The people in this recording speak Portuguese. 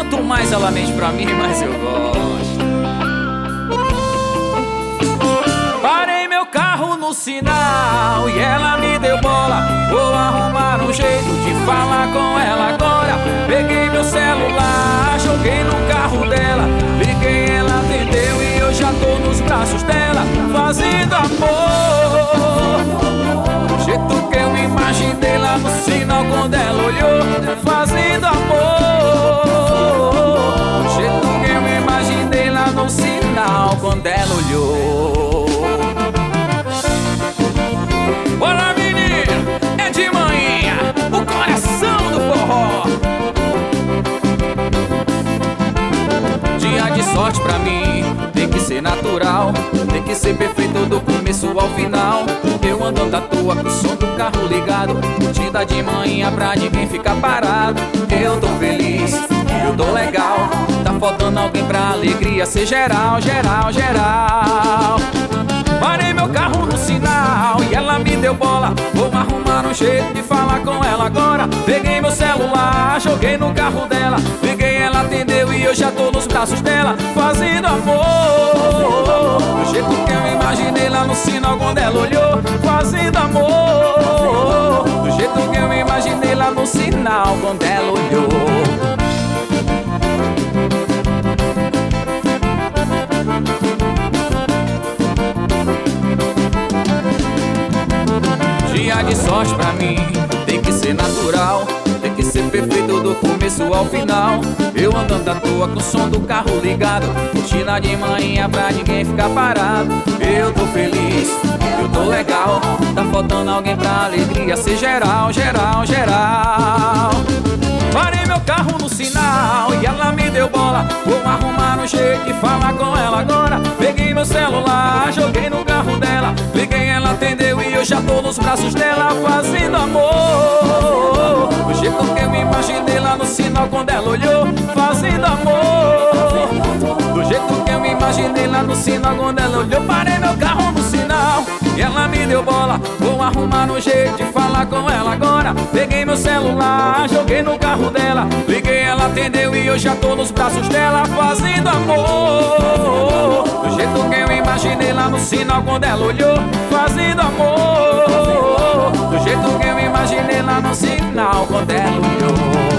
Quanto mais ela mente pra mim, mais eu gosto. Parei meu carro no sinal e ela me deu bola. Vou arrumar um jeito de falar com ela agora. Peguei meu celular, joguei no carro dela. Liguei, ela atendeu e eu já tô nos braços dela, fazendo amor do jeito que eu imaginei lá no sinal quando ela olhou. Fazendo amor do jeito que eu imaginei lá no sinal quando ela olhou. Bora, menino, é de manhã, o coração do forró. Dia de sorte pra mim, tem que ser natural, tem que ser perfeito do começo ao final. Eu andando à toa com o som do carro ligado, curtida de manhã pra ninguém ficar parado. Eu tô feliz, eu tô legal, tá faltando alguém pra alegria ser geral, geral, geral. Parei meu carro no sinal e ela me deu bola. Vou arrumar um jeito de falar com ela agora. Peguei meu celular, joguei no carro dela. Liguei, ela atendeu e eu já tô nos braços dela, fazendo amor do jeito que eu imaginei lá no sinal quando ela olhou. Fazendo amor do jeito que eu imaginei lá no sinal quando ela olhou. Dia de sorte pra mim, tem que ser natural, tem que ser perfeito do começo ao final. Eu andando à toa com o som do carro ligado, curtindo de manhã pra ninguém ficar parado. Eu tô feliz, eu tô legal, tá faltando alguém pra alegria ser geral, geral, geral. Parei meu carro no sinal e ela me deu bola. Vou arrumar um jeito de falar com ela agora. Peguei meu celular, joguei no carro dela. Liguei, ela atendeu e eu já tô nos braços dela, fazendo amor do jeito que eu imaginei lá no sinal quando ela olhou. Fazendo amor do jeito que eu imaginei lá no sinal quando ela olhou. Parei meu carro no sinal e ela me deu bola. Vou arrumar um jeito de falar com ela agora. Peguei meu celular, joguei no carro dela. Liguei, ela atendeu e eu já tô nos braços dela, fazendo amor do jeito que eu imaginei lá no sinal quando ela olhou. Fazendo amor do jeito que eu imaginei lá no sinal quando ela olhou.